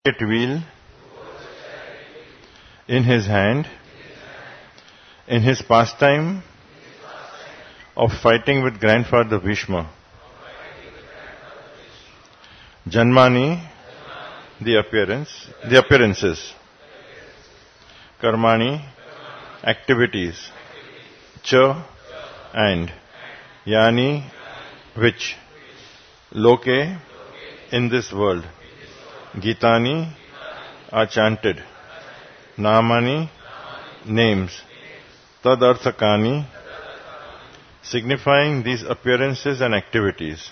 wheel in his hand, in his pastime of fighting with grandfather Bhishma. Janmani, the appearances. Karmani, activities. Cha, and. Yani, which. Loke, in this world. Gitani, are chanted. Namani, names. Tadarthakani, signifying these appearances and activities.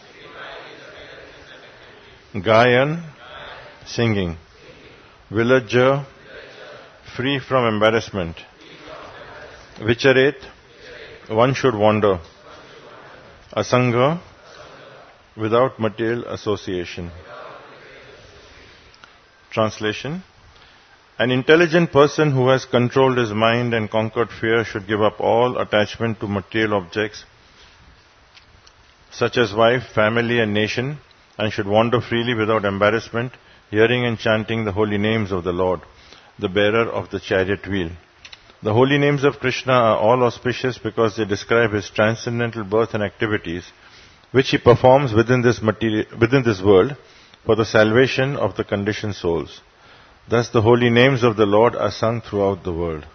Gayan, singing. Villager, free from embarrassment. Vicharet, one should wander. Asanga, without material association. Translation. An intelligent person who has controlled his mind and conquered fear should give up all attachment to material objects such as wife, family and nation, and should wander freely without embarrassment, hearing and chanting the holy names of the Lord, the bearer of the chariot wheel. The holy names of Krishna are all auspicious because they describe his transcendental birth and activities, which he performs within this world for the salvation of the conditioned souls. Thus the holy names of the Lord are sung throughout the world.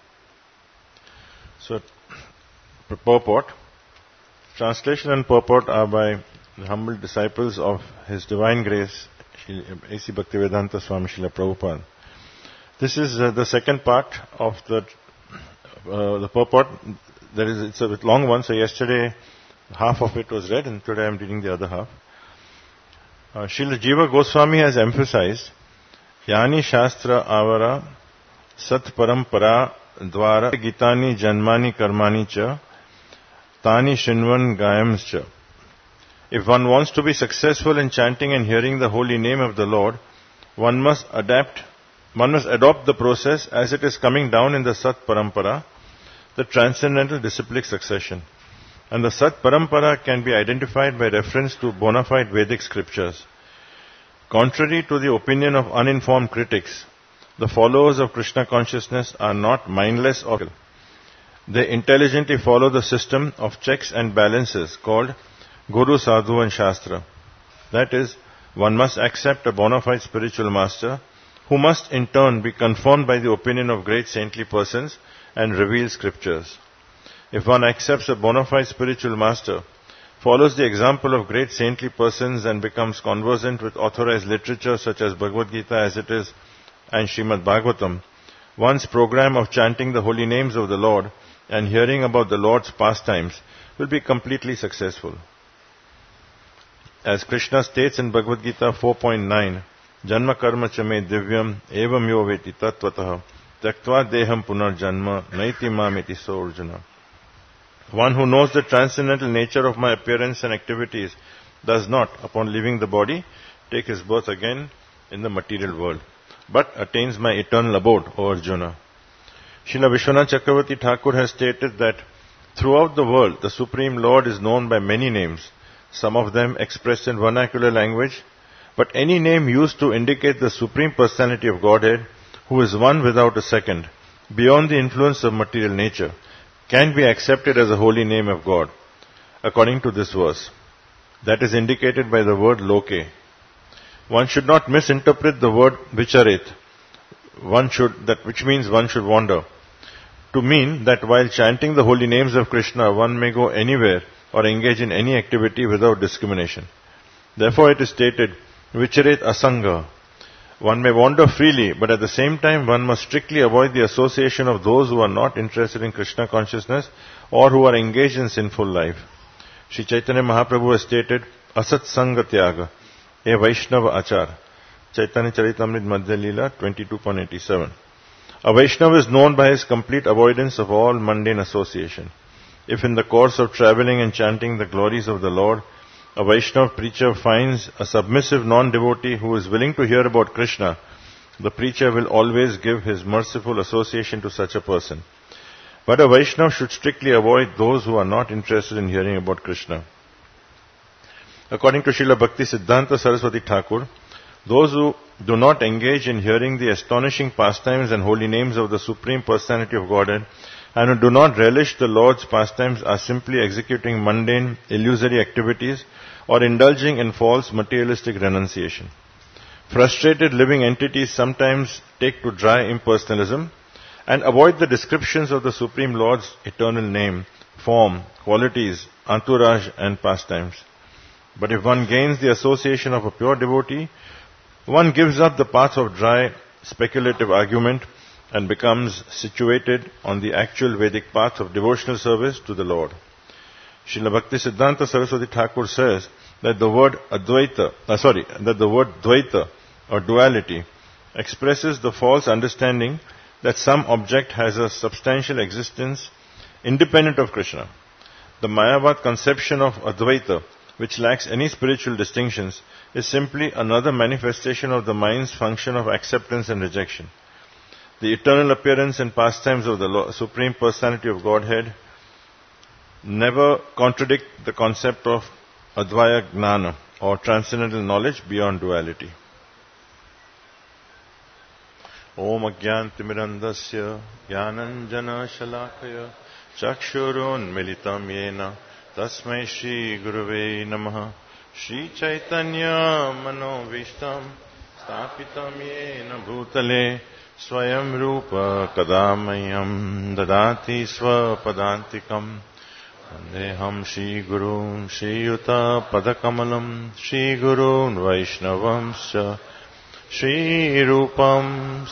So, purport. Translation and purport are by the humble disciples of His Divine Grace, A.C. Bhaktivedanta Swami Srila Prabhupada. This is the second part of the purport. It's a bit long one, so yesterday half of it was read and today I am reading the other half. Srila Jiva Goswami has emphasized Yani Shastra Avara Sat Parampara Dwara Gitani Janmani Karmani Cha Tani Shinvan Gayams Cha. If one wants to be successful in chanting and hearing the holy name of the Lord, one must adopt the process as it is coming down in the Sat Parampara, the transcendental disciplic succession. And the Sat Parampara can be identified by reference to bona fide Vedic scriptures. Contrary to the opinion of uninformed critics, the followers of Krishna consciousness are not mindless or they intelligently follow the system of checks and balances called Guru, Sadhu and Shastra. That is, one must accept a bona fide spiritual master who must in turn be conformed by the opinion of great saintly persons and reveal scriptures. If one accepts a bona fide spiritual master, follows the example of great saintly persons and becomes conversant with authorized literature such as Bhagavad Gita as it is and Srimad Bhagavatam, one's program of chanting the holy names of the Lord and hearing about the Lord's pastimes will be completely successful. As Krishna states in Bhagavad Gita 4.9, Janma karma chame divyam evam yo veti tattvataha tyaktva deham punar janma naiti mameti so Arjuna. One who knows the transcendental nature of my appearance and activities does not, upon leaving the body, take his birth again in the material world, but attains my eternal abode, O Arjuna. Srila Vishwanath Chakravarti Thakur has stated that throughout the world, the Supreme Lord is known by many names, some of them expressed in vernacular language, but any name used to indicate the Supreme Personality of Godhead, who is one without a second, beyond the influence of material nature, can be accepted as a holy name of God, according to this verse. That is indicated by the word loke. One should not misinterpret the word vicharet, which means one should wander, to mean that while chanting the holy names of Krishna, one may go anywhere or engage in any activity without discrimination. Therefore it is stated, vicharet asanga. One may wander freely, but at the same time one must strictly avoid the association of those who are not interested in Krishna consciousness or who are engaged in sinful life. Sri Chaitanya Mahaprabhu has stated, Asat Sanga Tyaga, a Vaishnava Achar. Chaitanya Charitamrita Madhya Leela 22.87. A Vaishnava is known by his complete avoidance of all mundane association. If in the course of traveling and chanting the glories of the Lord, a Vaishnava preacher finds a submissive non-devotee who is willing to hear about Krishna, the preacher will always give his merciful association to such a person. But a Vaishnava should strictly avoid those who are not interested in hearing about Krishna. According to Srila Bhakti Siddhanta Saraswati Thakur, Those who do not engage in hearing the astonishing pastimes and holy names of the Supreme Personality of Godhead, and who do not relish the Lord's pastimes, are simply executing mundane, illusory activities or indulging in false materialistic renunciation. Frustrated living entities sometimes take to dry impersonalism and avoid the descriptions of the Supreme Lord's eternal name, form, qualities, entourage and pastimes. But if one gains the association of a pure devotee, one gives up the path of dry, speculative argument and becomes situated on the actual Vedic path of devotional service to the Lord. Srila Bhakti Siddhanta Saraswati Thakur says that the word Dvaita or duality expresses the false understanding that some object has a substantial existence independent of Krishna. The Mayavad conception of Advaita, which lacks any spiritual distinctions, is simply another manifestation of the mind's function of acceptance and rejection. The eternal appearance and pastimes of the Supreme Personality of Godhead never contradict the concept of Advaya Gnana, or transcendental knowledge beyond duality. Om Ajnantimirandasya Jnananjana Shalakaya Chakshurun Militam Yena Tasmai Shri Gurave Namaha Shri Chaitanya Manovishtam Stapitam Yena Bhutale Swayam Rupa Kadamayam Dadati Swapadantikam Vandeham Shri Gurun Shri Yuta Padakamalam Shri Gurun Vaishnavamscha Shri Rupam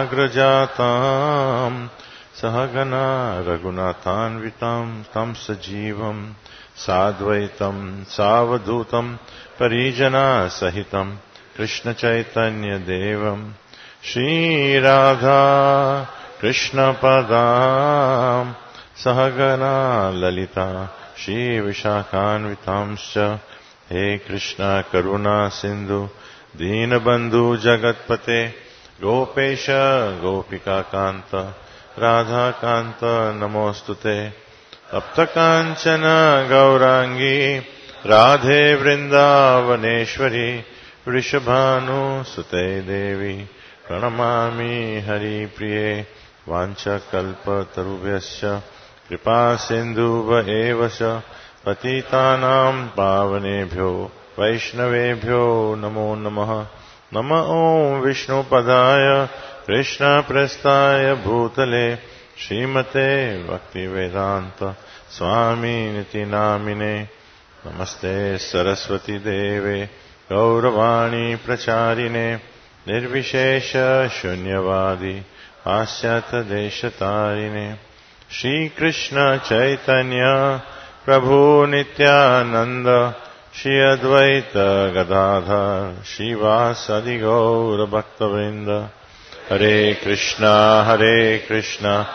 Sagrajatam Sahagana Raghunathanvitam Tam Sajivam Sadvaitam Savadutam Parijana Sahitam Krishna Chaitanya Devam Shri Radha Krishna Padam Sahagana Lalita Shri Vishakhanvitamscha He Krishna Karuna Sindhu Deenabandhu Jagatpate Gopesha Gopika Kanta Radha Kanta Namostute Aptakanchana Gaurangi Radhe Vrindavaneshwari Vrishabhanu Sute Devi Pranamami Hari Priye Vancha Kalpa Tarubhyasya Kripa Sindhuva Evasya Patitanam Pavanebhyo Vaishnavebhyo Namo Namaha Nama Om Vishnu Padaya Krishna Prestaya Bhutale Srimate Bhakti Vedanta Swami Niti Namine Namaste Saraswati Deve Gauravani Pracharine Nirvishesha Shunyavadi Asyata Deshatarine Shri Krishna Chaitanya Prabhu Nityananda Shri Advaita Gadadhar Shivasadi Gaura Bhaktavrinda Hare Krishna Krishna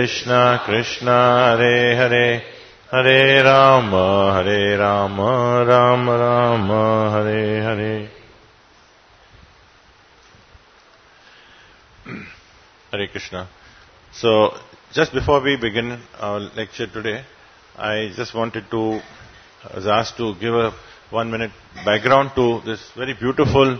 Krishna Hare Hare Hare Rama Rama Rama Hare Hare. Hare Krishna. So, just before we begin our lecture today, I just wanted to, I was asked to give a 1 minute background to this very beautiful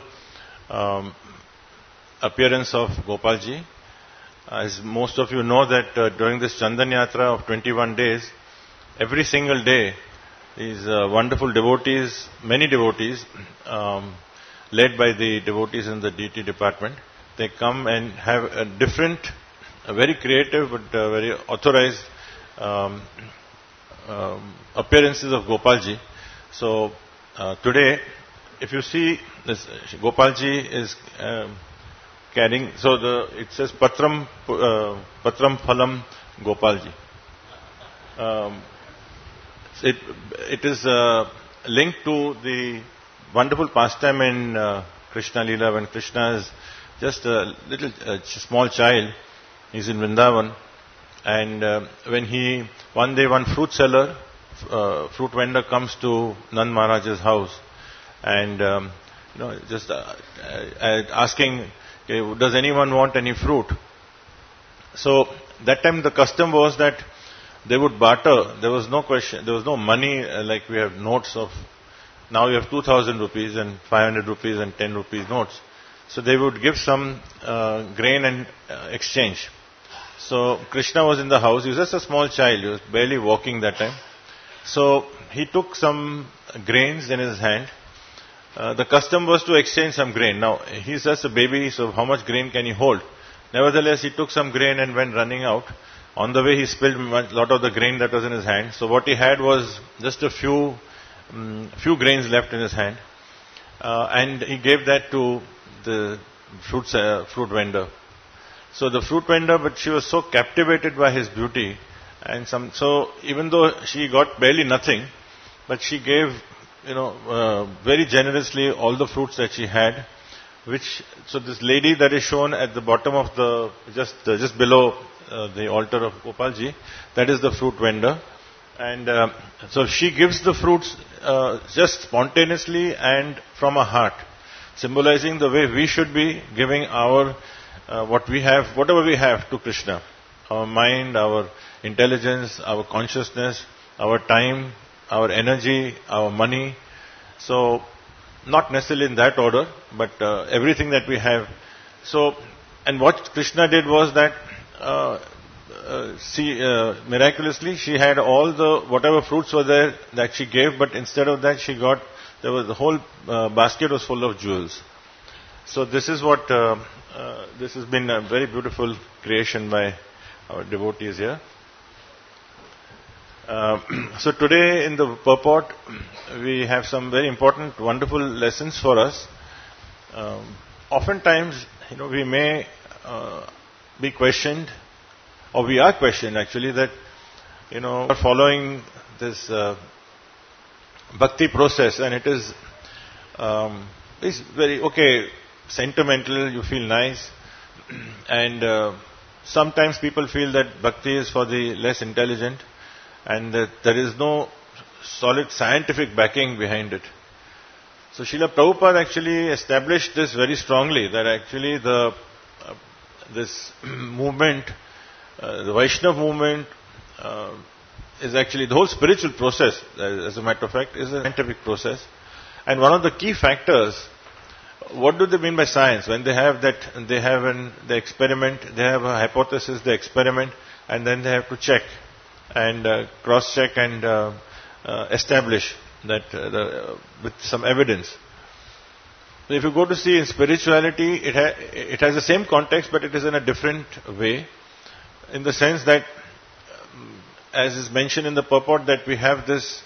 appearance of Gopalji. As most of you know that during this Chandan Yatra of 21 days, every single day, these wonderful devotees, many devotees, led by the devotees in the DT department, they come and have a different, a very creative but very authorized appearances of Gopalji. So today, if you see this, Gopalji is carrying. So it says Patram Phalam Gopalji. It is linked to the wonderful pastime in Krishna Leela when Krishna is just a little small child. He's in Vrindavan, and when one fruit seller, fruit vendor comes to Nand Maharaj's house, and just asking, okay, does anyone want any fruit? So that time the custom was that they would barter. There was no question. There was no money like we have notes of. Now you have 2,000 rupees and 500 rupees and 10 rupees notes. So they would give some grain and exchange. So Krishna was in the house. He was just a small child. He was barely walking that time. So he took some grains in his hand. The custom was to exchange some grain. Now, he's just a baby, so how much grain can he hold? Nevertheless, he took some grain and went running out. On the way, he spilled a lot of the grain that was in his hand. So what he had was just a few grains left in his hand. And he gave that to the fruit vendor. So the fruit vendor, but she was so captivated by his beauty, so even though she got barely nothing, but she gave, very generously all the fruits that she had, so this lady that is shown at the bottom of just below the altar of Gopalji, that is the fruit vendor. And so she gives the fruits just spontaneously and from her heart, symbolizing the way we should be giving our whatever we have to Krishna. Our mind, our intelligence, our consciousness, our time, our energy, our money. So, not necessarily in that order, but everything that we have. So, and what Krishna did was that, miraculously, she had whatever fruits were there that she gave, but instead of that, the whole basket was full of jewels. So this is what, this has been a very beautiful creation by our devotees here. So today in the purport, we have some very important, wonderful lessons for us. Oftentimes, we may be questioned, or we are questioned actually, that, following this bhakti process, and it is very, sentimental, you feel nice, and sometimes people feel that bhakti is for the less intelligent, and that there is no solid scientific backing behind it. So Srila Prabhupada actually established this very strongly, that actually this movement, the Vaishnava movement, is actually the whole spiritual process, as a matter of fact, is a scientific process. And one of the key factors, what do they mean by science? When they have the experiment, they have a hypothesis, they experiment, and then they have to check and cross-check and establish that with some evidence. So if you go to see in spirituality, it has the same context, but it is in a different way, in the sense that, as is mentioned in the purport, that we have this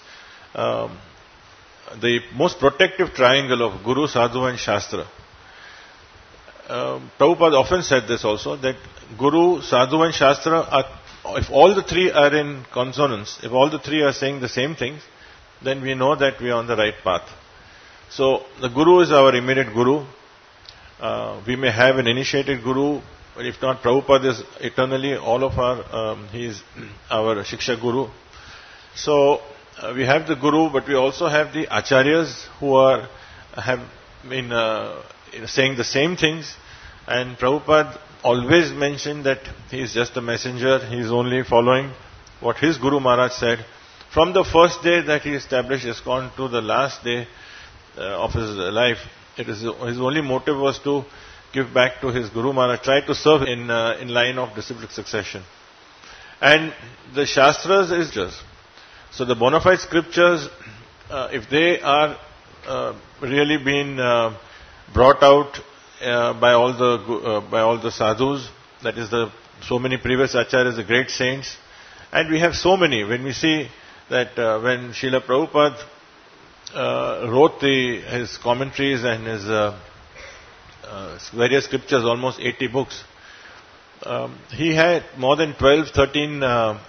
the most protective triangle of Guru, Sadhu and Shastra. Prabhupada often said this also, that Guru, Sadhu and Shastra if all the three are in consonance, if all the three are saying the same things, then we know that we are on the right path. So the Guru is our immediate Guru. We may have an initiated Guru, but if not, Prabhupada is eternally all of he is our Shiksha Guru. So we have the Guru, but we also have the Acharyas who have been saying the same things, and Prabhupada always mentioned that he is just a messenger, he is only following what his Guru Maharaj said. From the first day that he established ISKCON to the last day of his life, his only motive was to give back to his Guru Maharaj, try to serve in line of disciplic succession. And the Shastras is just. So the bona fide scriptures, if they are really being brought out by all the sadhus, that is so many previous acharyas, the great saints, and we have so many. When we see that when Srila Prabhupada wrote his commentaries and his various scriptures, almost 80 books, he had more than 12, 13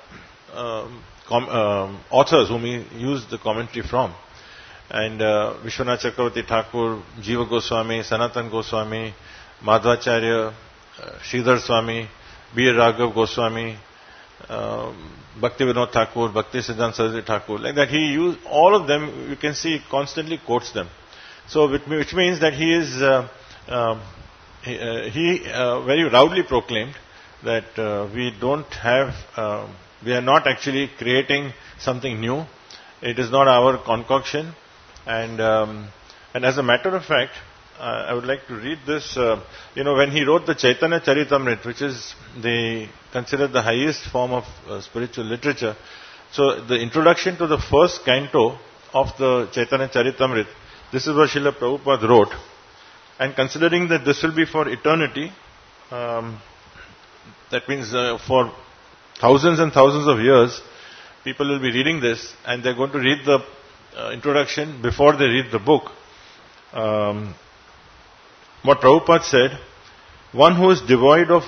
authors whom he used the commentary from. And Vishwanath Chakravarti Thakur, Jiva Goswami, Sanatan Goswami, Madhvacharya, Sridhar Swami, B. Raghav Goswami, Bhakti Vinod Thakur, Bhakti Siddhanta Saraswati Thakur, like that. He used all of them. You can see he constantly quotes them. So which means that he is very loudly proclaimed that we are not actually creating something new. It is not our concoction. And as a matter of fact, I would like to read this. When he wrote the Chaitanya Charitamrita, which is considered the highest form of spiritual literature. So the introduction to the first canto of the Chaitanya Charitamrita, this is what Srila Prabhupada wrote. And considering that this will be for eternity, that means for thousands and thousands of years, people will be reading this and they're going to read the introduction before they read the book. What Prabhupada said, one who is devoid of...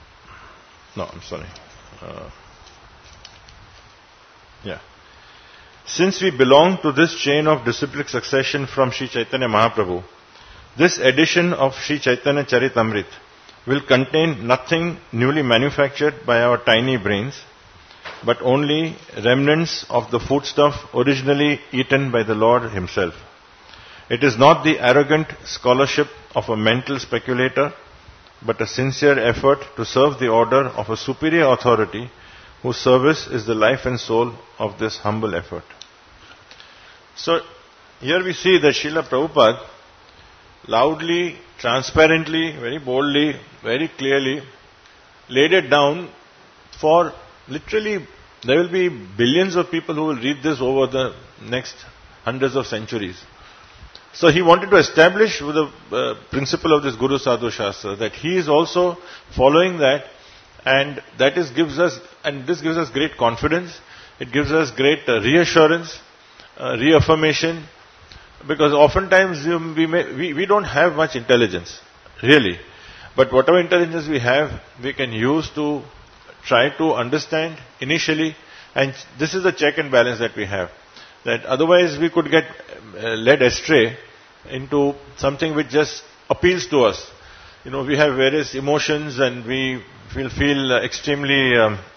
Since we belong to this chain of disciplic succession from Sri Chaitanya Mahaprabhu, this edition of Sri Chaitanya Charitamrita will contain nothing newly manufactured by our tiny brains, but only remnants of the foodstuff originally eaten by the Lord Himself. It is not the arrogant scholarship of a mental speculator, but a sincere effort to serve the order of a superior authority whose service is the life and soul of this humble effort. So, here we see that Srila Prabhupada loudly, transparently, very boldly, very clearly laid it down for literally, there will be billions of people who will read this over the next hundreds of centuries. So he wanted to establish with the principle of this Guru Sadhu Shastra that he is also following that, and this gives us great confidence. It gives us great reassurance, reaffirmation, because oftentimes we don't have much intelligence, really. But whatever intelligence we have, we can use to try to understand initially, and this is the check and balance that we have. That otherwise we could get led astray into something which just appeals to us. We have various emotions and we will feel extremely,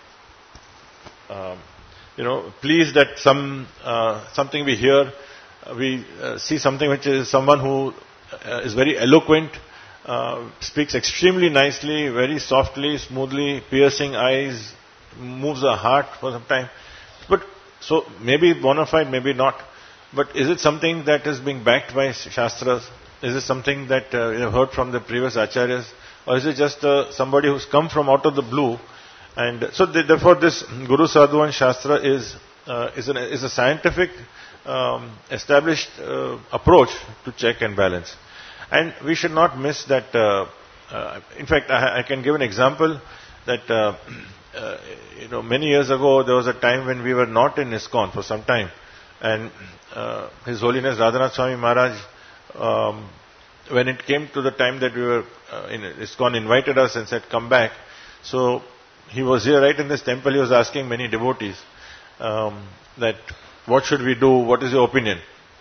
pleased that something we hear. We see something which is someone who is very eloquent, speaks extremely nicely, very softly, smoothly, piercing eyes, moves our heart for some time. But so maybe bona fide, maybe not. But is it something that is being backed by Shastras? Is it something that you have heard from the previous Acharyas? Or is it just somebody who's come from out of the blue? And so therefore this Guru Sadhu and Shastra is a scientific established approach to check and balance. And we should not miss that. In fact, I can give an example that many years ago there was a time when we were not in ISKCON for some time, and His Holiness Radhanath Swami Maharaj, when it came to the time that we were in ISKCON, invited us and said, "Come back." So he was here right in this temple. He was asking many devotees that what should we do? What is your opinion?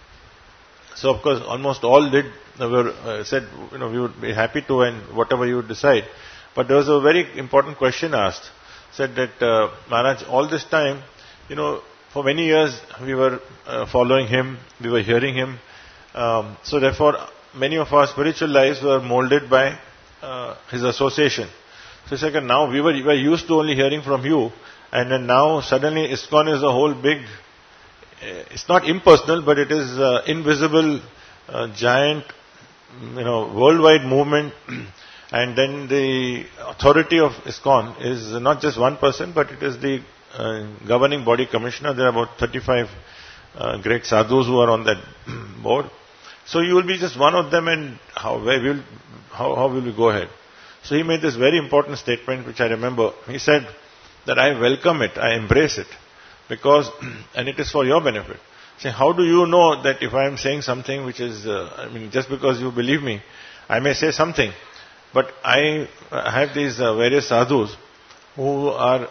So of course, almost all said, we would be happy to, and whatever you would decide. But there was a very important question asked. Said that Maharaj, all this time, for many years we were following him, we were hearing him. So therefore, many of our spiritual lives were molded by his association. So he said, now we were used to only hearing from you, and then now suddenly ISKCON is a whole big. It's not impersonal, but it is invisible, giant, worldwide movement. And then the authority of ISKCON is not just one person, but it is the governing body commissioner. There are about 35 great sadhus who are on that board. So you will be just one of them, and how will we go ahead? So he made this very important statement, which I remember. He said that I welcome it, I embrace it, because, and it is for your benefit. Say, how do you know that if I am saying something which is, just because you believe me, I may say something. But I have these various sadhus who are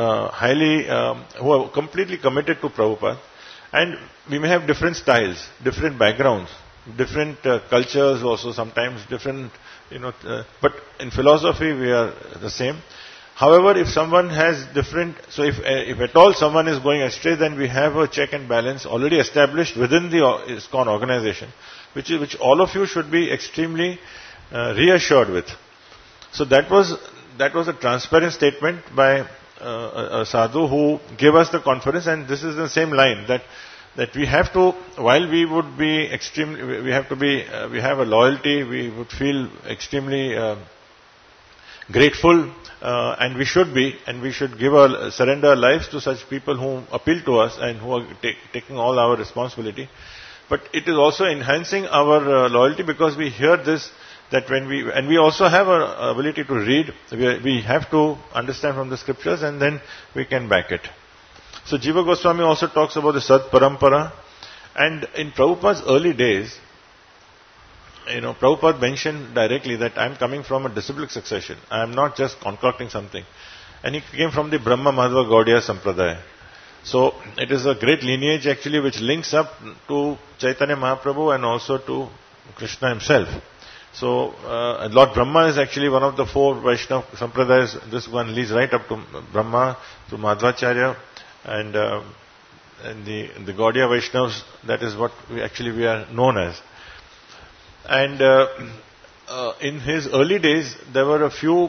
who are completely committed to Prabhupada, and we may have different styles, different backgrounds, different cultures also sometimes, different, but in philosophy we are the same. However, if someone has different, so if at all someone is going astray, then we have a check and balance already established within the ISKCON organization, which all of you should be extremely reassured with. So that was a transparent statement by a sadhu who gave us the confidence, and this is the same line that that we have to, while we would be extremely, we have to be, we have a loyalty, we would feel extremely grateful, and we should be, and we should surrender our lives to such people who appeal to us and who are taking all our responsibility. But it is also enhancing our loyalty, because we hear this, that when we also have our ability to read, we have to understand from the scriptures, and then we can back it. So Jiva Goswami also talks about the Sat Parampara, and in Prabhupada's early days, Prabhupada mentioned directly that I am coming from a disciplic succession. I am not just concocting something. And he came from the Brahma Madhva Gaudiya Sampradaya. So it is a great lineage actually which links up to Chaitanya Mahaprabhu and also to Krishna himself. So Lord Brahma is actually one of the 4 Vaishnava Sampradayas. This one leads right up to Brahma, to Madhvacharya, and the Gaudiya Vaishnavas, that is what we are known as. And in his early days, there were a few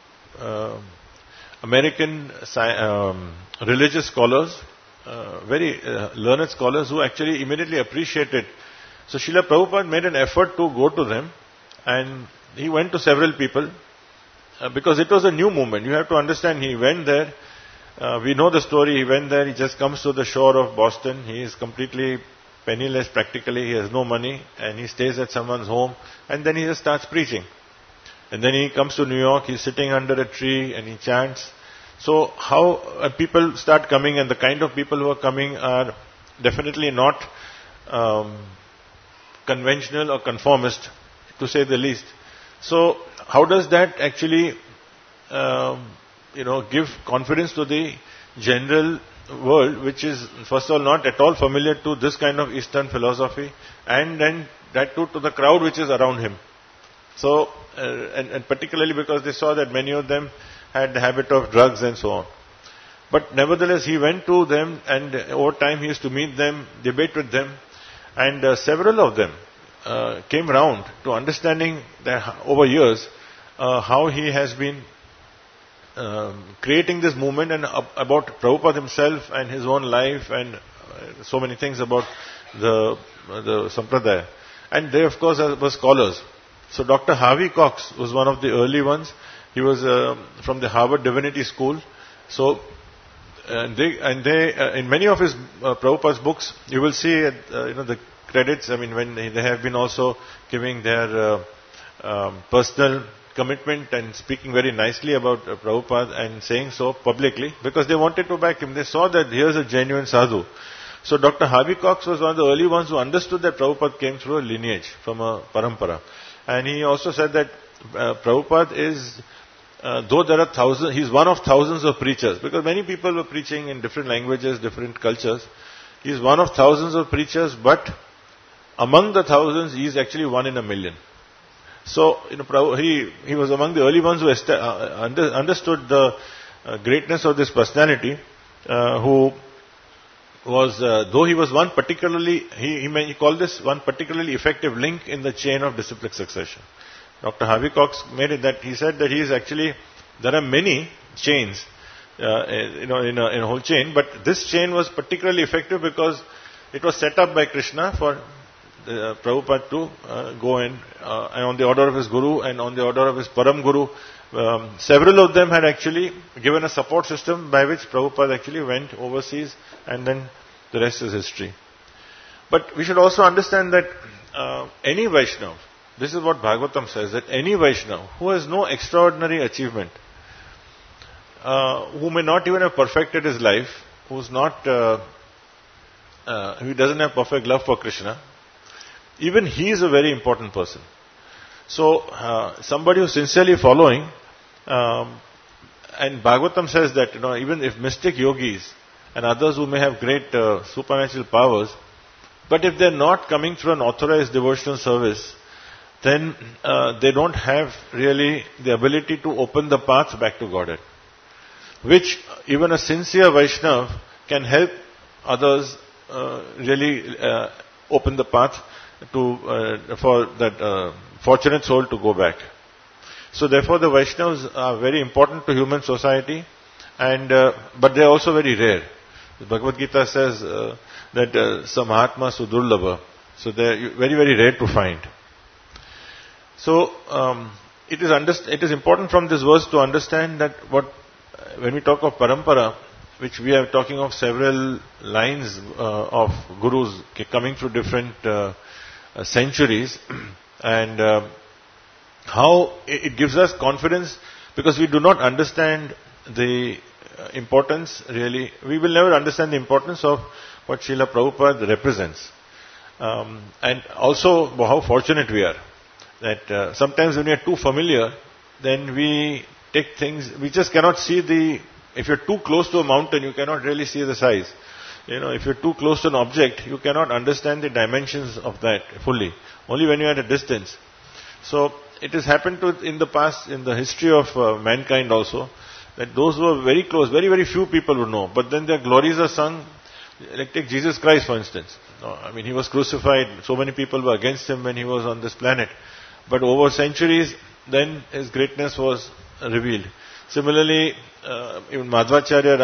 American religious scholars, very learned scholars, who actually immediately appreciated. So Srila Prabhupada made an effort to go to them, and he went to several people, because it was a new movement. You have to understand, he went there, we know the story, he went there, he just comes to the shore of Boston, he is completely penniless practically, he has no money, and he stays at someone's home, and then he just starts preaching. And then he comes to New York, he's sitting under a tree and he chants. So how people start coming, and the kind of people who are coming are definitely not conventional or conformist, to say the least. So how does that actually give confidence to the general world, which is first of all not at all familiar to this kind of Eastern philosophy, and then that too to the crowd which is around him. So and particularly because they saw that many of them had the habit of drugs and so on. But nevertheless, he went to them, and over time he used to meet them, debate with them, and several of them came round to understanding that over years how he has been creating this movement, and about Prabhupada himself and his own life, and so many things about the Sampradaya. And they of course were scholars. So Dr. Harvey Cox was one of the early ones. He was from the Harvard Divinity School. So they in many of his Prabhupada's books, you will see the credits. I mean, when they have been also giving their personal commitment and speaking very nicely about Prabhupada and saying so publicly, because they wanted to back him. They saw that here's a genuine sadhu. So Dr. Harvey Cox was one of the early ones who understood that Prabhupada came through a lineage from a parampara. And he also said that Prabhupada is, though there are thousands, he's one of thousands of preachers, because many people were preaching in different languages, different cultures. He's one of thousands of preachers, but among the thousands, he is actually one in a million. So, he was among the early ones who understood the greatness of this personality, who was, though he was one particularly, he called this one particularly effective link in the chain of disciplic succession. Dr. Harvey Cox made it that he said that he is actually, there are many chains, in a whole chain, but this chain was particularly effective because it was set up by Krishna for Prabhupada to go and on the order of his Guru and on the order of his Param Guru. Several of them had actually given a support system by which Prabhupada actually went overseas, and then the rest is history. But we should also understand that any Vaishnava, this is what Bhagavatam says, that any Vaishnava who has no extraordinary achievement, who may not even have perfected his life, who doesn't have perfect love for Krishna, even he is a very important person. So, somebody who is sincerely following, and Bhagavatam says that, even if mystic yogis and others who may have great supernatural powers, but if they are not coming through an authorized devotional service, then they don't have really the ability to open the path back to Godhead, which even a sincere Vaishnava can help others really open the path for that fortunate soul to go back. So therefore the Vaishnavas are very important to human society, and but they are also very rare. The Bhagavad Gita says that Samahatma Sudurlabha. So they are very, very rare to find. So it is important from this verse to understand that when we talk of parampara, which we are talking of several lines of gurus coming through different centuries, and how it gives us confidence, because we do not understand the importance really. We will never understand the importance of what Srila Prabhupada represents. And also how fortunate we are that sometimes when we are too familiar, then we take things, we just cannot see if you're too close to a mountain, you cannot really see the size. If you're too close to an object, you cannot understand the dimensions of that fully. Only when you're at a distance. So it has happened in the past, in the history of mankind also, that those who are very close, very, very few people would know. But then their glories are sung. Like take Jesus Christ, for instance. He was crucified. So many people were against him when he was on this planet. But over centuries, then his greatness was revealed. Similarly, even Madhvacharya,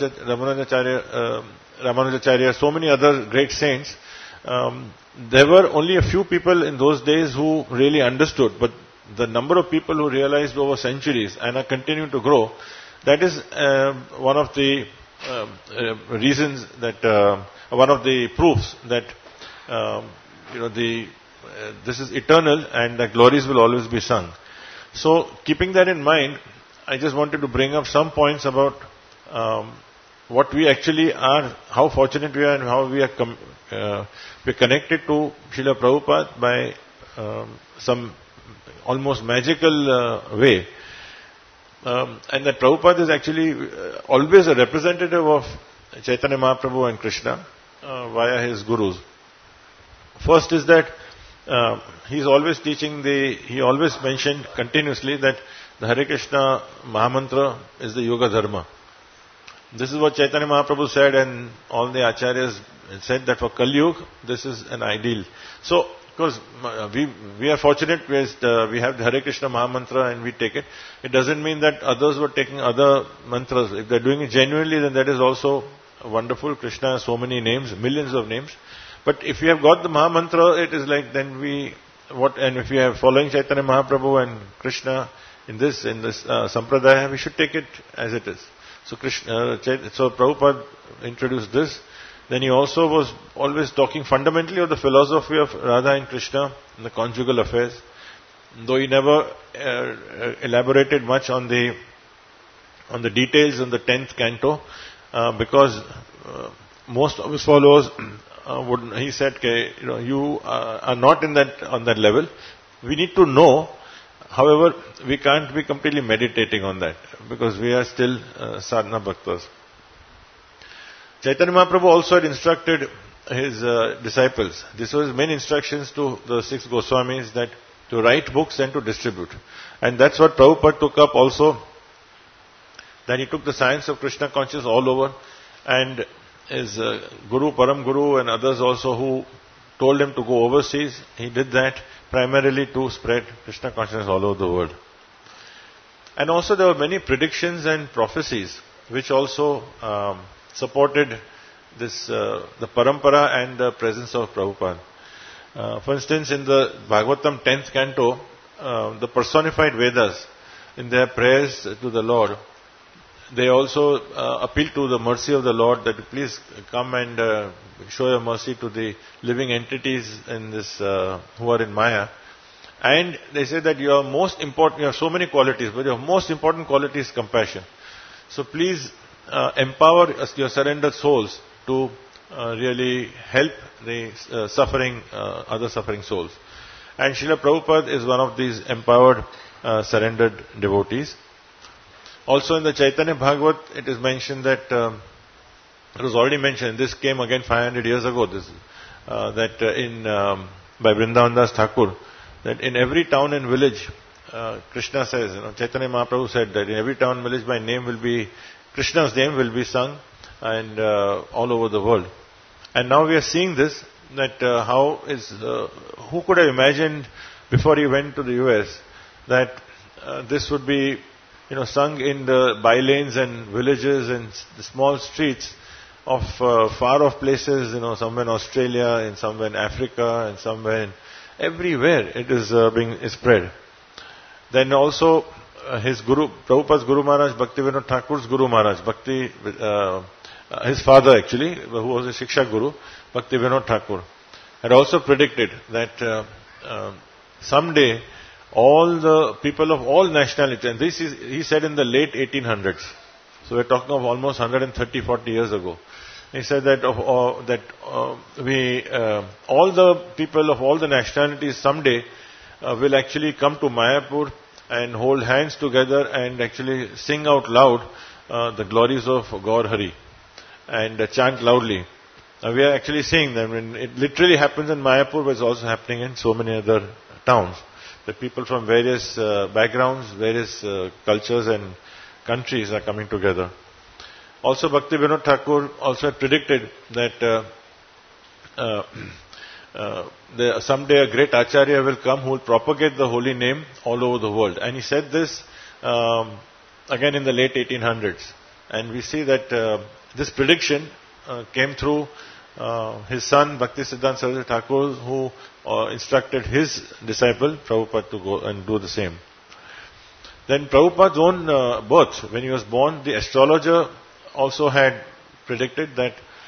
Ramanujacharya, so many other great saints, there were only a few people in those days who really understood. But the number of people who realized over centuries and are continuing to grow, that is one of the reasons that one of the proofs that this is eternal and the glories will always be sung. So keeping that in mind, I just wanted to bring up some points about what we actually are, how fortunate we are, and how we are we're connected to Srila Prabhupada by some almost magical way. And that Prabhupada is actually always a representative of Chaitanya Mahaprabhu and Krishna via his gurus. First is that he's always teaching he always mentioned continuously that the Hare Krishna Mahamantra is the Yoga Dharma. This is what Chaitanya Mahaprabhu said, and all the Acharyas said that for Kali Yuga, this is an ideal. So, because we are fortunate, we have the Hare Krishna Mahamantra and we take it. It doesn't mean that others were taking other mantras. If they're doing it genuinely, then that is also wonderful. Krishna has so many names, millions of names. But if we have got the Mahamantra, it is like then and if we are following Chaitanya Mahaprabhu and Krishna in this sampradaya, we should take it as it is. So so Prabhupada introduced this. Then he also was always talking fundamentally of the philosophy of Radha and Krishna and the conjugal affairs, though he never elaborated much on the details in the 10th canto, because most of his followers he said, you are not on that level. We need to know. However, we can't be completely meditating on that because we are still sadhana bhaktas. Chaitanya Mahaprabhu also had instructed his disciples. This was his main instructions to the 6 Goswamis, that to write books and to distribute. And that's what Prabhupada took up also. Then he took the science of Krishna consciousness all over, and his Guru, Param Guru and others also who told him to go overseas, he did that primarily to spread Krishna consciousness all over the world. And also there were many predictions and prophecies which also supported this, the parampara and the presence of Prabhupada. For instance, in the Bhagavatam 10th canto, the personified Vedas, in their prayers to the Lord, they also appeal to the mercy of the Lord, that please come and show your mercy to the living entities in this who are in Maya. And they say that your most important, you have so many qualities, but your most important quality is compassion. So please empower your surrendered souls to really help the other suffering souls. And Srila Prabhupada is one of these empowered, surrendered devotees. Also in the Chaitanya Bhagavat, it is mentioned that, it was already mentioned, this came again 500 years ago, by Vrindavan Das Thakur, that in every town and village, Krishna says, Chaitanya Mahaprabhu said that in every town and village my name will be, Krishna's name will be sung, and all over the world. And now we are seeing this, that who could have imagined before he went to the US that this would be sung in the by-lanes and villages and the small streets of far off places, somewhere in Australia, and somewhere in Africa, and somewhere everywhere it is being spread. Then also his Guru, Prabhupada's Guru Maharaj, Bhaktivinoda Thakur's Guru Maharaj, his father actually, who was a Shiksha Guru, Bhaktivinoda Thakur, had also predicted that someday all the people of all nationalities, and this is, he said in the late 1800s, so we're talking of almost 130-40 years ago. He said that all the people of all the nationalities someday will actually come to Mayapur and hold hands together and actually sing out loud the glories of Gaur Hari and chant loudly. We are actually seeing them. And it literally happens in Mayapur, but it's also happening in so many other towns. The people from various backgrounds, various cultures and countries are coming together. Also, Bhaktivinoda Thakur also had predicted that someday a great Acharya will come who will propagate the holy name all over the world. And he said this again in the late 1800s. And we see that this prediction came through his son Bhaktisiddhanta Saraswati Thakur, who instructed his disciple Prabhupada to go and do the same. Then Prabhupada's own birth, when he was born, the astrologer also had predicted that,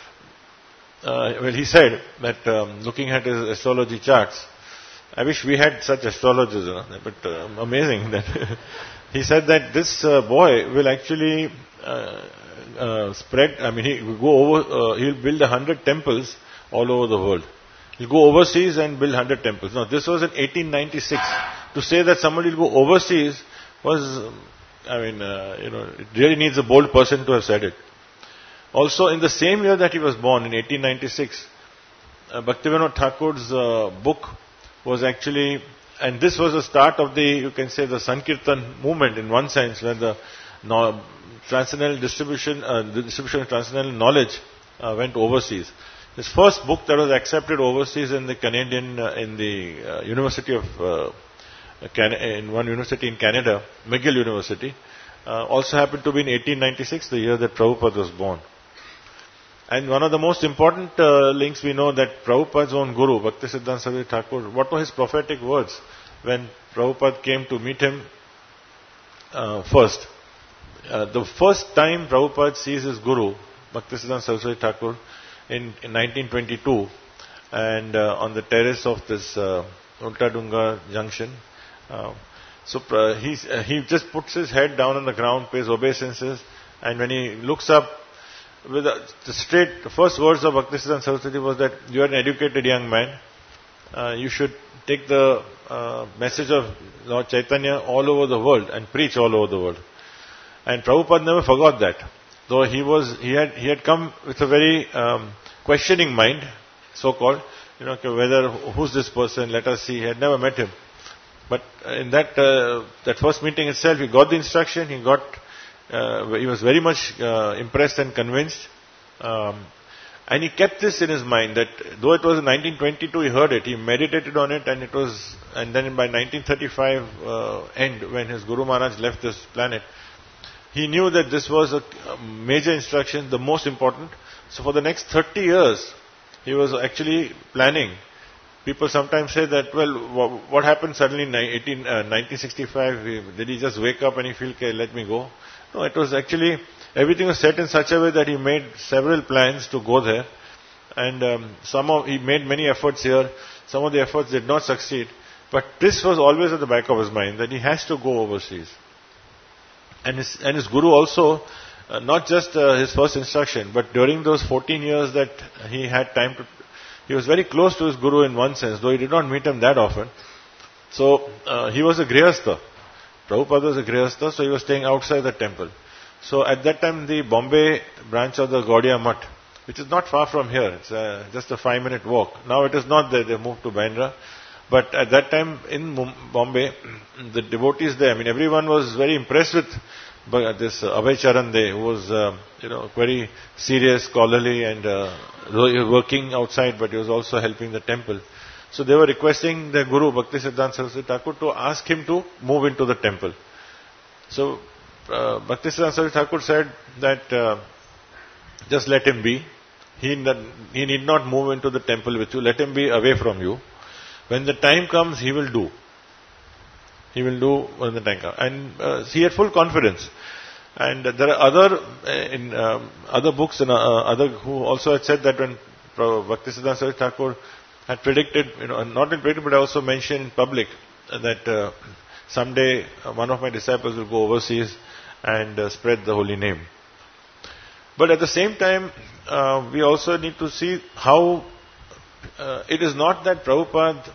he said that looking at his astrology charts, I wish we had such astrologers, but amazing that he said that this boy will actually spread, he will go over, he'll build 100 temples all over the world. He'll go overseas and build 100 temples. Now, this was in 1896. To say that somebody will go overseas was, it really needs a bold person to have said it. Also, in the same year that he was born, in 1896, Bhaktivinoda Thakur's book was actually, and this was the start of you can say, the Sankirtan movement in one sense, when the transcendental distribution of transcendental knowledge went overseas. His first book that was accepted overseas in the Canadian, in the University of, in one university in Canada, McGill University, also happened to be in 1896, the year that Prabhupada was born. And one of the most important links we know that Prabhupada's own Guru, Bhaktisiddhanta Saraswati Thakur, what were his prophetic words when Prabhupada came to meet him first? The first time Prabhupada sees his Guru, Bhaktisiddhanta Saraswati Thakur, in 1922, and on the terrace of this Ultadunga junction. He just puts his head down on the ground, pays obeisances, and when he looks up, the first words of Bhaktisiddhanta Saraswati was that you are an educated young man. You should take the message of Lord Chaitanya all over the world and preach all over the world. And Prabhupada never forgot that. Though he had come with a very questioning mind, so-called, whether who's this person, let us see. He had never met him. But in that first meeting itself, he got the instruction, he was very much impressed and convinced. And he kept this in his mind that though it was in 1922 he heard it, he meditated on it, and then by 1935 end, when his Guru Maharaj left this planet, he knew that this was a major instruction, the most important. So for the next 30 years, he was actually planning. People sometimes say that, well, what happened suddenly in 1965? Did he just wake up and he feel, okay, let me go? No, it was actually, everything was set in such a way that he made several plans to go there. And he made many efforts here. Some of the efforts did not succeed. But this was always at the back of his mind, that he has to go overseas. And his Guru also, not just his first instruction, but during those 14 years that he had time to, he was very close to his Guru in one sense, though he did not meet him that often. So, he was a Grihastha. Prabhupada was a Grihastha, so he was staying outside the temple. So at that time, the Bombay branch of the Gaudiya Math, which is not far from here, it's just a 5-minute walk. Now it is not there, they moved to Bandra. But at that time in Bombay, the devotees there, everyone was very impressed with this Abhay Charande, who was, very serious, scholarly, and working outside, but he was also helping the temple. So they were requesting the Guru, Bhaktisiddhanta Saraswati Thakur, to ask him to move into the temple. So Bhaktisiddhanta Saraswati Thakur said that just let him be. He need not move into the temple with you. Let him be away from you. When the time comes, he will do. He will do when the time comes. And he had full confidence. And there are other books and other who also had said that when Bhaktisiddhanta Saraswati Thakur had predicted, not in predicted but also mentioned in public that someday one of my disciples will go overseas and spread the holy name. But at the same time, we also need to see how it is not that Prabhupada,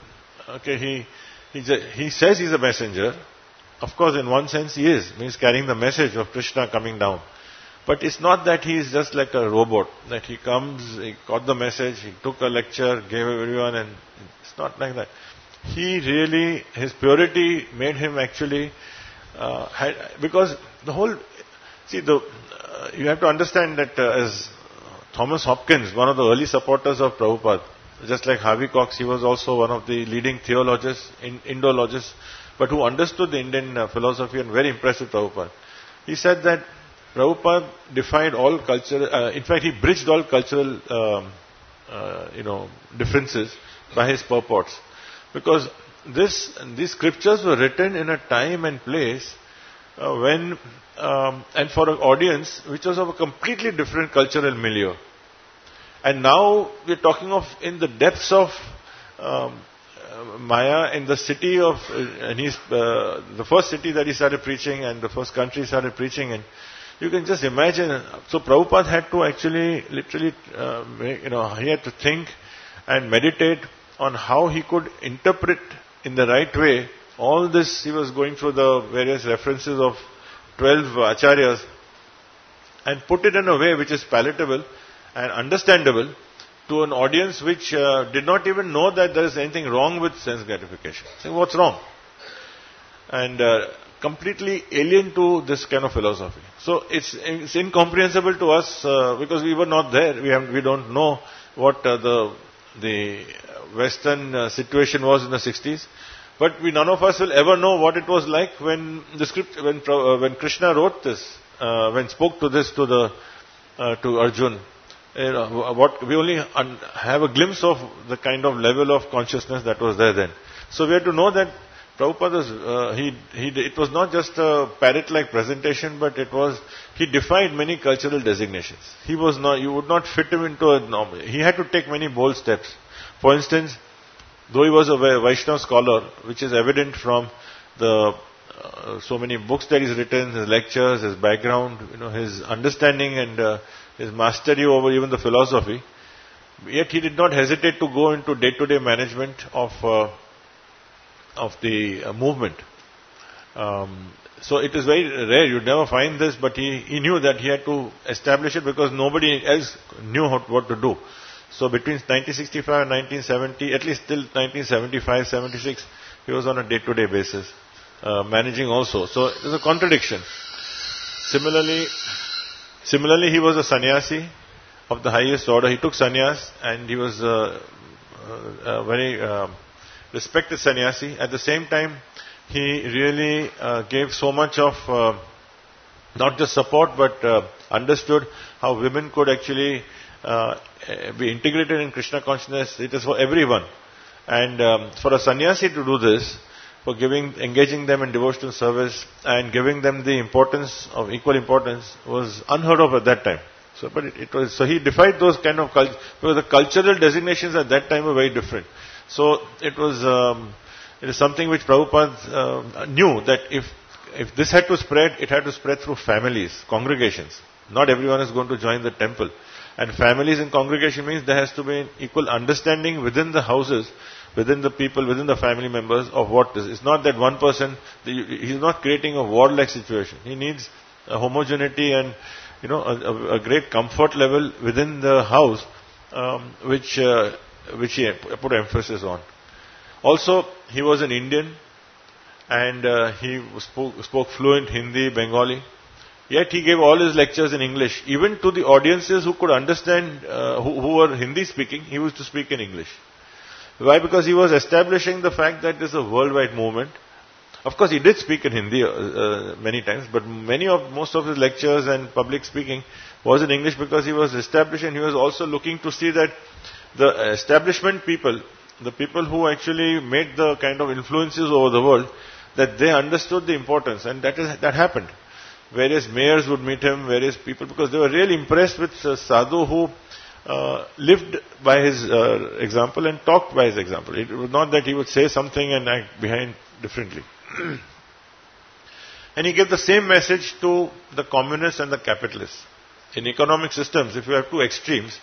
he says he's a messenger. Of course, in one sense he is. He's carrying the message of Krishna coming down. But it's not that he is just like a robot, that he comes, he got the message, he took a lecture, gave everyone, and it's not like that. He really, his purity made him actually, because the whole, you have to understand that as Thomas Hopkins, one of the early supporters of Prabhupada, just like Harvey Cox, he was also one of the leading theologians, Indologists, but who understood the Indian philosophy and very impressed with Prabhupada. He said that Prabhupada defied all cultural, in fact he bridged all cultural, differences by his purports. Because these scriptures were written in a time and place when, and for an audience which was of a completely different cultural milieu. And now we're talking of in the depths of Maya, in the city of, and he's the first city that he started preaching and the first country he started preaching in. You can just imagine. So Prabhupada had to actually, literally, he had to think and meditate on how he could interpret in the right way all this. He was going through the various references of 12 acharyas and put it in a way which is palatable and understandable to an audience which did not even know that there is anything wrong with sense gratification. Saying, what's wrong? And completely alien to this kind of philosophy. So it's incomprehensible to us because we were not there. We don't know what the Western situation was in the 60s. But none of us will ever know what it was like when when Krishna wrote this, when spoke to this to Arjun. What we only have a glimpse of the kind of level of consciousness that was there then. So we have to know that Prabhupada it was not just a parrot-like presentation, but he defied many cultural designations. You would not fit him into a norm. He had to take many bold steps. For instance, though he was a Vaishnava scholar, which is evident from the so many books that he's written, his lectures, his background, his understanding and his mastery over even the philosophy, yet he did not hesitate to go into day-to-day management of the movement. So it is very rare, you'd never find this, but he knew that he had to establish it because nobody else knew what to do. So between 1965 and 1970, at least till 1975, 76, he was on a day-to-day basis, managing also. So there's a contradiction. Similarly, he was a sannyasi of the highest order. He took sannyas and he was a very respected sannyasi. At the same time, he really gave so much of not just support but understood how women could actually be integrated in Krishna consciousness. It is for everyone. And for a sannyasi to do this, for engaging them in devotional service and giving them the importance of equal importance was unheard of at that time. So he defied those kind of because the cultural designations at that time were very different. So it is something which Prabhupada knew that if this had to spread, it had to spread through families, congregations. Not everyone is going to join the temple. And families and congregation means there has to be an equal understanding within the houses, within the people, within the family members of what this is. It's not that one person, he's not creating a war-like situation. He needs a homogeneity and, a great comfort level within the house, which he put emphasis on. Also, he was an Indian and he spoke fluent Hindi, Bengali. Yet he gave all his lectures in English. Even to the audiences who could understand, who were Hindi speaking, he used to speak in English. Why? Because he was establishing the fact that this is a worldwide movement. Of course, he did speak in Hindi many times, but most of his lectures and public speaking was in English because he was established, and he was also looking to see that the establishment people, the people who actually made the kind of influences over the world, that they understood the importance, and that happened. Various mayors would meet him, various people, because they were really impressed with Sadhu who lived by his example and talked by his example. It was not that he would say something and act behind differently. And he gave the same message to the communists and the capitalists. In economic systems, if you have two extremes,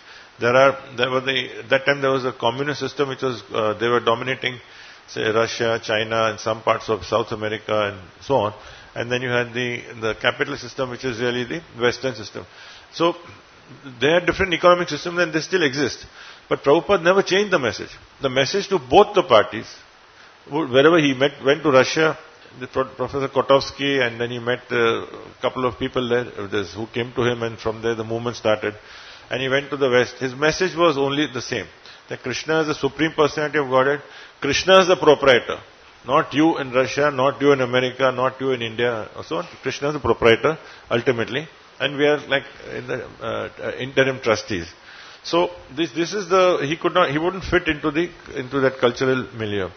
that time there was a communist system which was, they were dominating, say, Russia, China, and some parts of South America and so on. And then you had the capitalist system, which is really the Western system. So, they had different economic systems and they still exist. But Prabhupada never changed the message. The message to both the parties, wherever he went to Russia, Professor Kotovsky, and then he met a couple of people there who came to him, and from there the movement started. And he went to the West. His message was only the same, that Krishna is the Supreme Personality of Godhead. Krishna is the proprietor. Not you in Russia, not you in America, not you in India, or so on. Krishna is the proprietor, ultimately. And we are like in the interim trustees. So this is he wouldn't fit into that cultural milieu.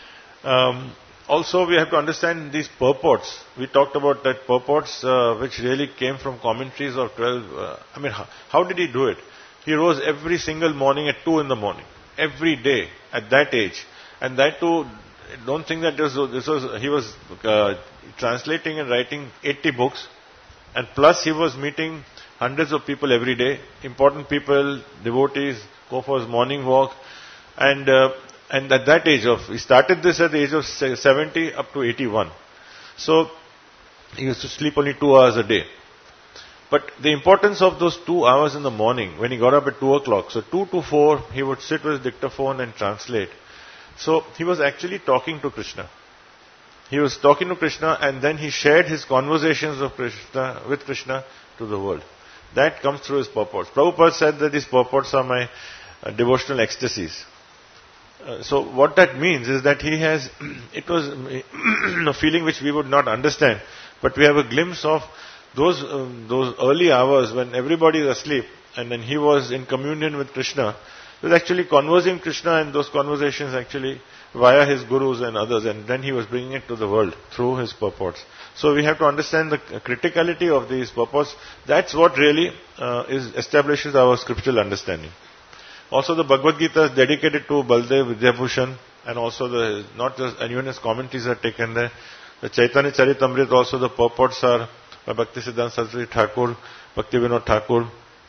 Also, we have to understand these purports. We talked about that purports which really came from commentaries of 12. How did he do it? He rose every single morning at 2 in the morning, every day at that age, and that too. Don't think that he was translating and writing 80 books, and plus he was meeting hundreds of people every day, important people, devotees, go for his morning walk, and at that age he started this at the age of 70 up to 81. So he used to sleep only 2 hours a day. But the importance of those 2 hours in the morning, when he got up at 2 o'clock, so 2 to 4, he would sit with his dictaphone and translate. So he was actually talking to Krishna. He was talking to Krishna, and then he shared his conversations with Krishna to the world. That comes through his purports. Prabhupada said that these purports are my devotional ecstasies. So what that means is that he has, it was a feeling which we would not understand, but we have a glimpse of those early hours when everybody is asleep, and then he was in communion with Krishna. He was actually conversing with Krishna, and those conversations actually via his gurus and others, and then he was bringing it to the world through his purports. So we have to understand the criticality of these purports. That's what really establishes our scriptural understanding. Also, the Bhagavad Gita is dedicated to Baldev Vidyabhushan, and also not just even his commentaries are taken there. The Chaitanya Charitamrita, also the purports are by Bhaktisiddhanta Saraswati Thakur, Bhakti Vinod Thakur.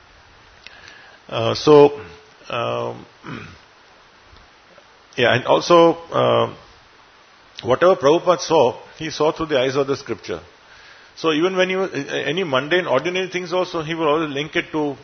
And also, whatever Prabhupada saw, he saw through the eyes of the scripture. So even when he was, any mundane, ordinary things also, he would always link it to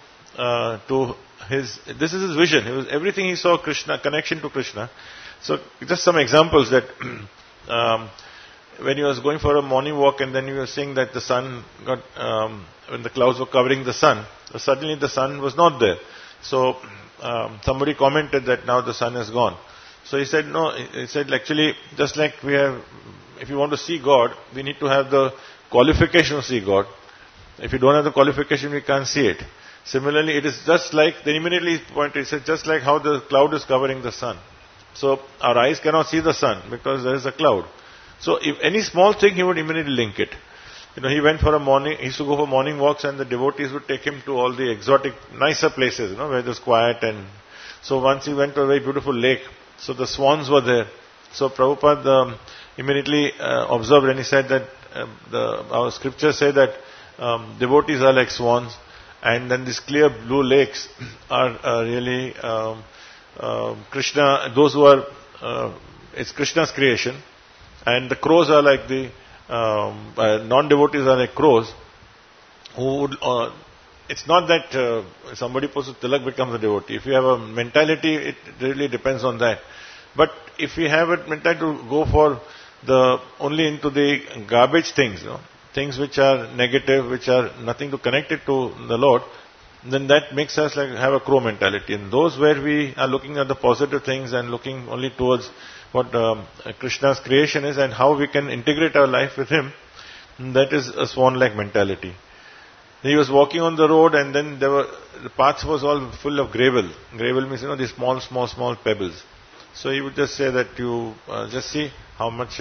this is his vision. Everything he saw Krishna, connection to Krishna. So just some examples that, when he was going for a morning walk, and then he was seeing that the sun when the clouds were covering the sun, suddenly the sun was not there. So, somebody commented that now the sun is gone. So he said, no, he said actually, just like we have, if you want to see God, we need to have the qualification to see God. If you don't have the qualification, we can't see it. Similarly, it is just like, then immediately he pointed, he said, just like how the cloud is covering the sun. So our eyes cannot see the sun because there is a cloud. So if any small thing, he would immediately link it. He went for he used to go for morning walks, and the devotees would take him to all the exotic, nicer places, where there's quiet. And so once he went to a very beautiful lake, so the swans were there. So Prabhupada immediately observed, and he said that our scriptures say that devotees are like swans, and then these clear blue lakes are really Krishna, those who are, it's Krishna's creation, and the crows are like the non-devotees are like crows who would, it's not that somebody puts a tilak becomes a devotee. If you have a mentality, it really depends on that. But if you have a mentality to go for only into the garbage things, things which are negative, which are nothing to connect it to the Lord, then that makes us like have a crow mentality. And those where we are looking at the positive things and looking only towards what Krishna's creation is and how we can integrate our life with Him, that is a swan-like mentality. He was walking on the road, and then the path was all full of gravel. Gravel means, these small pebbles. So he would just say that you just see how much,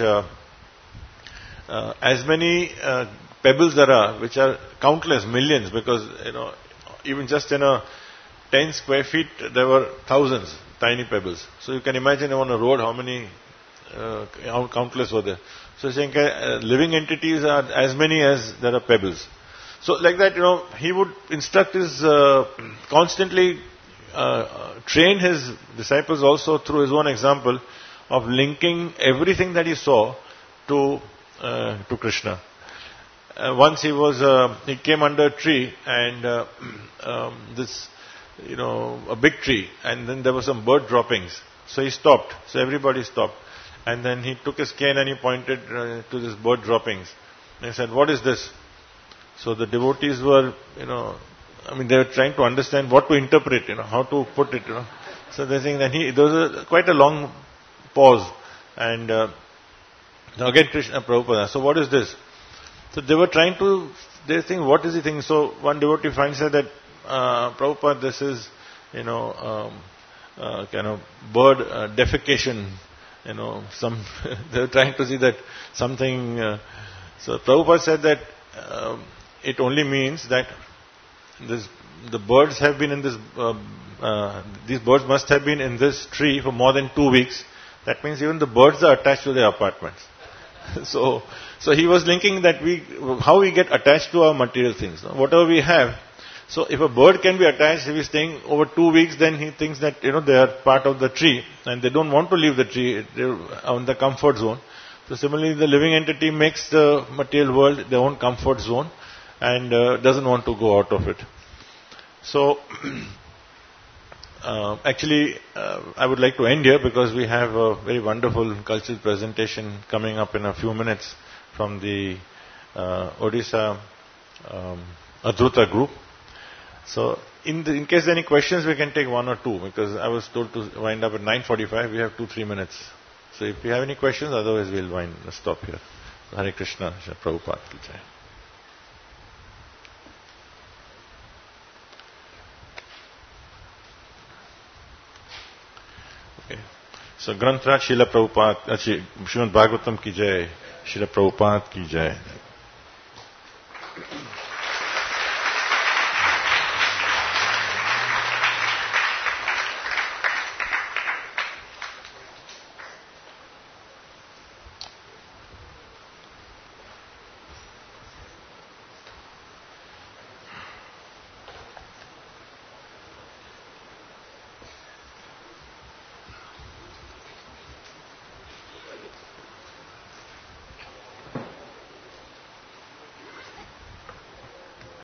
as many pebbles there are, which are countless, millions, because, even just in a 10 square feet, there were thousands, tiny pebbles. So you can imagine on a road how many, how countless were there. So he's saying living entities are as many as there are pebbles. So like that, he would instruct his, constantly train his disciples also through his own example of linking everything that he saw to Krishna. Once he came under a tree, and this, a big tree, and then there were some bird droppings. So he stopped. So everybody stopped. And then he took his cane and he pointed to this bird droppings. And he said, "What is this?" So the devotees were, they were trying to understand what to interpret, how to put it, So they're saying that there was quite a long pause. And again Krishna Prabhupada, "So what is this?" So they were they think, what is the thing? So one devotee finds out that, "Prabhupada, this is, kind of bird defecation, they were trying to see that something, so Prabhupada said that, it only means that the birds have been in this, these birds must have been in this tree for more than 2 weeks. That means even the birds are attached to their apartments." So he was linking that how we get attached to our material things, whatever we have. So if a bird can be attached, if he's staying over 2 weeks, then he thinks that, they are part of the tree, and they don't want to leave the tree, they're on the comfort zone. So similarly, the living entity makes the material world their own comfort zone, and doesn't want to go out of it. So, actually, I would like to end here because we have a very wonderful cultural presentation coming up in a few minutes from the Odisha Adruta group. So, in case there are any questions, we can take one or two, because I was told to wind up at 9:45. We have 2-3 minutes. So, if you have any questions, otherwise we'll stop here. Hare Krishna, Prabhupada ki jai. Okay. So, Granth Raj Srila Prabhupada, Srimad Bhagavatam ki jai, Srila Prabhupada ki jai.